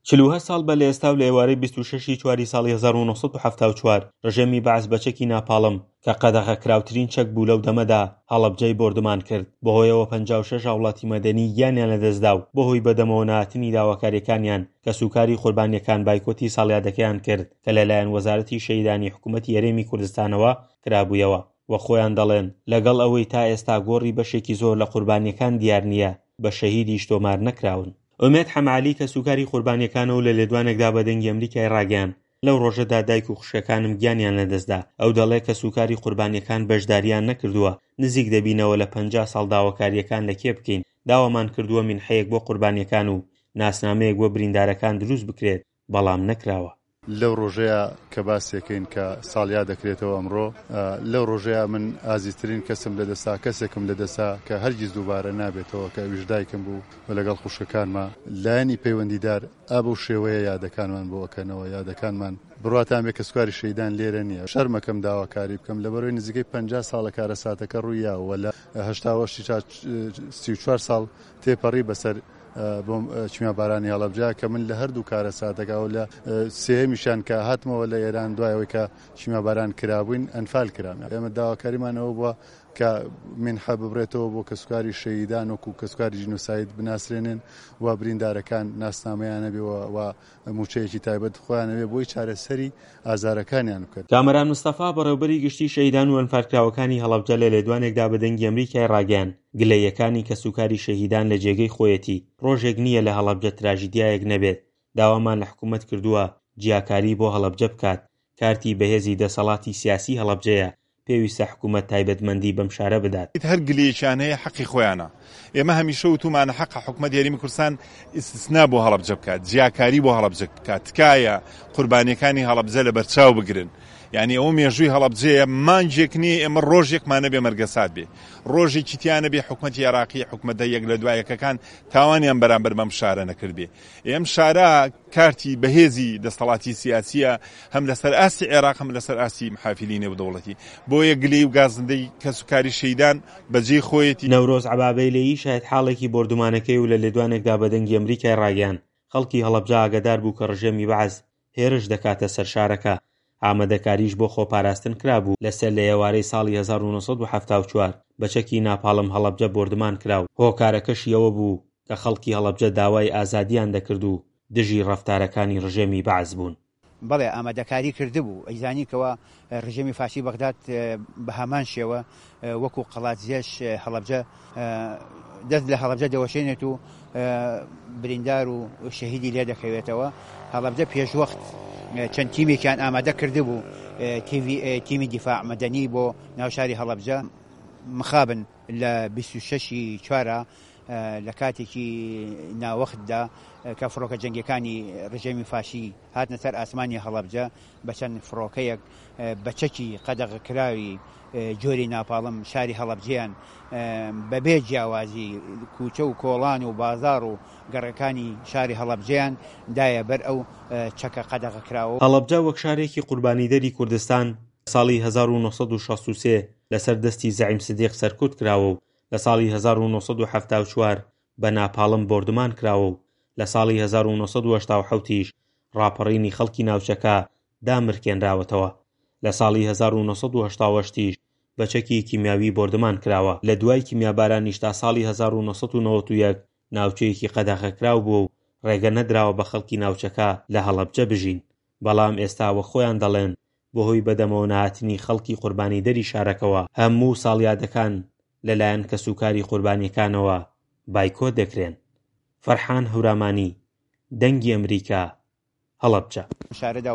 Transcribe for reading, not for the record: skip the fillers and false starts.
42 ساڵ بە لە ئێستا و لە ئێوارەی 26 چواری ساڵی 1974 ڕژێمی بەعەز بە چەکی ناپاڵم کە قەدەغەکراوترین چەک بوو لەو دەمەدا هەڵەبجەی بۆردمان کرد بەهۆیەوە 56 هاوڵاتی مەدەنی گیانیان لەدەستدا و بەهۆی بەدەمەوە نهاتنی داواکاریەکانیان کە سوکاری قوربانیەکان بایکۆتی ساڵیادەکەیان کرد کە لەلایەن وەزارەتی شەهیدانی حکوومەتی هەرێمی کوردستانەوە کرابوویەوە وە خۆیان دەڵێن لەگەڵ ئەوەی تا ئێستا گۆڕی بەشێکی زۆر لە قوربانیەکان دیار نییە بە شەهیدیش تۆمار نەکراون. ئومێد حەمعالی کە سوکاری قوربانیەکانەوە لە لێدوانێکدا بە دەنگی ئەمریکای ڕاگەیاند لەو ڕۆژەدا دایک و خوشکەکانم گیانیان لەدەستدا ئەو دەڵێ کە سوکاری قوربانیەکان بەشداریان نەکردووە نزیک دەبینەوە لە 50 ساڵ داواکاریەکان لەکێ بکەین داوامان کردووە مینحەیەک بۆ قوربانیەکان و ناسنامەیەک بۆ بریندارەکان دروست بکرێت بەڵام نەکراوە. لەو ڕۆژەیە کە باسێکین کە ساڵیا دەکرێتەوە ئەمڕۆ لەو ڕۆژەیە من ئازیزترین کەسم لەدەستا کەسێکم لەدەستا کە هەرگیز دووبارە نابێتەوە کە ویژدایکم بوو و لەگەڵ خوشکەکانمە لایەنی پەیوەندیدار ئەبەو شێوەیە یادەکانمان بۆ ئەکەنەوە یادەکانمان بڕاتان بێ کە سوکاری شەیدان لێرە نییە شەرمەکەم داواکاری بکەم لەبەرەوەی نزیکەی 50 ساڵە کارەساتەکە ڕوویاوە لە 34 ساڵ تێپەڕی بەسەر بۆم چمیا بارانی هەڵەبجە کە من لە هەردوو کارە ساتەکە و لە سێهەمیشان کە هاتمەوە لە ئێران دوایەوەی کە چمیا باران کرابووین ئەنفال کرام ئێمە داواکاریمانەوە بووە کە منحە ببرێتەوە بۆ کەسوکاری شەهیدان وەکو کەسوکاری ژینۆساید بناسرێنن و بریندارەکان ناسنامەیانەبێەوە و موچەیەکی تایبەت خۆیانەوێ بۆی چارەسەری ئازارەکانیان بکەن. کامەران مستەفا بەڕێوەبەری گشتی شەهیدان و ئەنفالکراوەکانی هەڵەبجە لە لێدوانێکدا بە دەنگی ئەمریکای ڕاگەیاند گلەیەکانی کەسوکاری شەهیدان لە جێگەی خۆیەتی ڕۆژێک نییە لە هەڵەبجە تراژیدیایەک نەبێت داوامان لە حکوومەت کردووە جیاکاری بۆ هەڵەبجە بکات کارتی بەهێزی دەسەڵاتی سیاسی هەڵەبجەیە پێویستە حکوومەت تایبەتمەندی بەم شارە بدات. هەر گلەیەکیان هەیە حەقی خۆیانە ئێمە هەمیشە وتومانە حەقە حکوومەت یاریمی کوردستان ئیستثنا بۆ هەڵەبجە بکات جیاکاری بۆ هەڵەبجە بکات تکایە قوربانیەکانی هەڵەبجە لە بەرچاو بگرن یعنی ئەو مێژووی هەڵەبجەیە مانجێک نییە ئێمە ڕۆژێکمانە بێ مەرگەسات بێ ڕۆژێکی تیانە بێ حکوومەتی عێراقی حکوومەتە یەک لە دوایەکەکان تاوانیان بەرامبەر بەم شارە نەکردبێ ئێم شارە کارتی بەهێزی دەسەڵاتی سیاسیە هەم لەسەر ئاسی عێراق هەم لەسەر ئاسی محافلینێ و دەوڵەتی بۆیە گلەی و گازندەی کەسوکاری شەیدان بەجێ خۆیەتی. نەورۆز عەبابەیلەیی شاهد حاڵێکی بۆردومانەکەی و لە لێدوانێکدا بە دەنگی ئەمریکای ڕاگەیاند خەڵکی هەڵەبجە ئاگادار بوو کە ڕژێمی بەعەز هێرش دەکاتە سەر شارەکە ئامادەکاریش بۆ خۆپاراستن کرابوو لەسەر لە ئێوارەی ساڵی 1974 بە چەکی ناپاڵم هەڵەبجە بۆردمان کراو هۆکارەکەشی ئەوە بوو کە خەڵکی هەڵەبجە داوای ئازادیان دەکرد و دژی ڕەفتارەکانی ڕژێمی بەعەز بوون. بەڵێ ئامادەکاری کردبوو ئەیزانیکەوە ڕژێمی فاشی بەغداد بە هەمان شێوە وەکو قەڵاتزیەش هەڵەبجە دەست لە هەڵەبجە دەوەشێنێت و بریندار و شەهیدی لێ دەکەوێتەوە هەڵەبجە پێشوەخت چەند تیمێکیان ئامادە کردبوو تیمی دیفاع مەدەنی بۆ ناوشاری هەڵەبجە مخابن لە 26 چوارە لە کاتێکی ناوەختدا کە فڕۆکە جەنگەکانی ڕژێمی فاشی هاتنە سەر ئاسمانی هەڵەبجە بە چەند فڕۆکەیەک بە چەکی قەدەغەکراوی جۆری ناپاڵم شاری هەڵەبجەیان بەبێ جیاوازی کوچە و کۆڵان و بازار و گەڕەکانی شاری هەڵەبجەیان دایە بەر ئەو چەکە قەدەغەکراوە. هەڵەبجە وەک شارێکی قوربانیدەری کوردستان ساڵی 1963 لەسەر دەستی زەعیم سدیق سەرکوت کراوە و لە ساڵی 1974 بە ناپاڵم بۆردمان کراوە و لە ساڵی 1970 ڕاپەڕینی خەڵکی ناوچەکە دامرکێنراوەتەوە لە ساڵی 1970 بە چەکی کیمیاوی بۆردمان کراوە لە دوای کیمیابارانیش تا ساڵی 1991 ناوچەیەکی قەدەغەکراو بوو و ڕێگە نەدراوە بە خەڵکی ناوچەکە لە هەڵەبجە بژین بەڵام ئێستاوە خۆیان دەڵێن بەهۆی بەدەمەوە نهاتنی خەڵکی قوربانیدەری شارەکەوە هەموو ساڵیادەکان لەلایەن کەسوکاری قوربانیەکانەوە بایکۆت دەکرێن. فەرحان هەورامانی دەنگی ئەمریکا هەڵەبجە.